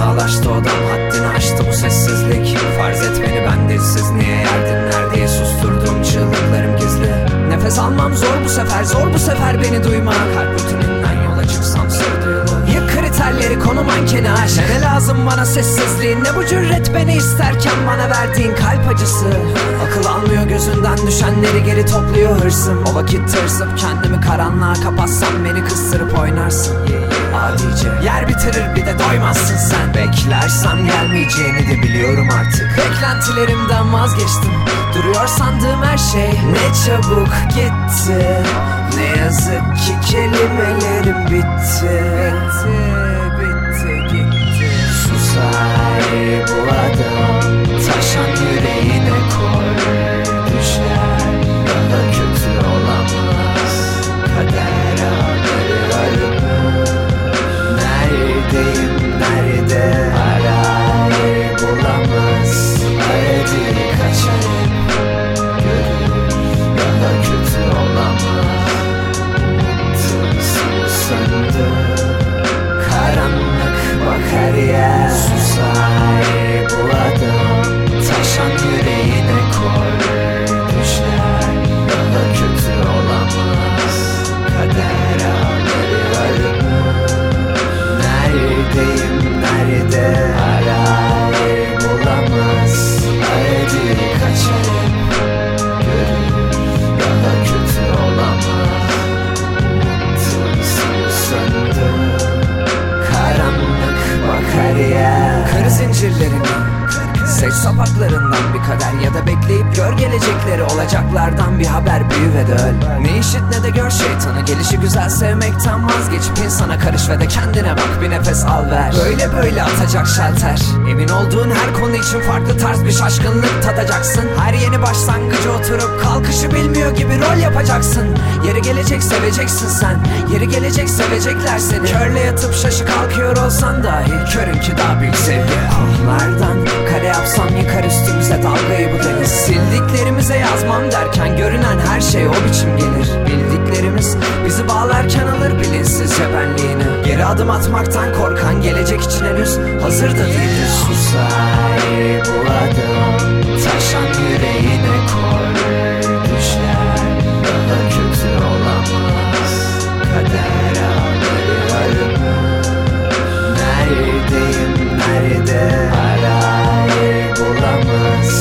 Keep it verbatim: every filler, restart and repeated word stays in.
Fenalaştı odam, haddini aştı bu sessizlik. Farz et beni ben dilsiz, niye yer dinler diye susturduğum çığlıklarım gizli. Nefes almam zor bu sefer, zor bu sefer beni duyma. Kalp rutininden yola çıksam sır duyulur. Yık kriterleri, konu mankeni aşk. Ne lazım bana sessizliğin, ne bu cüret beni isterken bana verdiğin kalp acısı. Akıl almıyor gözünden düşenleri, geri topluyor hırsım. O vakit tırsıp kendimi karanlığa kapatsam beni kıstırıp oynarsın. Adice yer bitirir bir de doymazsın sen. Beklersem gelmeyeceğini de biliyorum artık. Beklentilerimden vazgeçtim. Duruyor sandığım her şey ne çabuk gitti. Ne yazık ki kelimelerim bitti. Bitti, bitti, gitti. Susar bu adam, taşan yüreğine koy. Düşer, daha kötü olamaz. Kader ağları arımı. Neredeyim, nerede? Arar bulamaz. Aradı kaçarım. Görür, daha kötü olamaz. Umutsun söndü. Karanlık bakar yer. Susar bu adam, taşan yüreğine koy. Düşler, daha kötü olamaz. Kader ağları arımı. Neredeyim, nerede? Arar bulamaz. Aradı kaçarım. Görür, daha kötü olamaz. Umutsun söndü. Karanlık bakar yer. Kır zincirlerini, seç sapaklarından bir kader. Ya da bekleyip gör gelecekleri, olacaklardan bir haber. Büyü ve de öl. Ne işit ne de gör şeytanı. Gelişi güzel sevmekten vazgeçip insana karış ve de kendine bak, bir nefes al ver. Böyle böyle atacak şalter. Emin olduğun her konu için farklı tarz bir şaşkınlık tadacaksın. Her yeni başlangıcı oturup kalkışı bilmiyor gibi rol yapacaksın. Yeri gelecek seveceksin sen. Yeri gelecek sevecekler seni. Körle yatıp şaşı kalkıyor olsan dahi körünki daha büyük sevgi. Ahlardan kare yapsam yıkar üstümüze dalgayı bu deniz. Sildiklerimize yazmam derken görünen her şey o biçim gelir. Bildiklerimiz bizi bağlarken alır bilinçsizce benliğini. Geri adım atmaktan korkan gelecek için henüz hazır da değildir. Susar bu adam, taşan yüreğine koy. Düşler, daha kötü olamaz. Kader ağları arımı. Neredeyim, nerede? Arar bulamaz.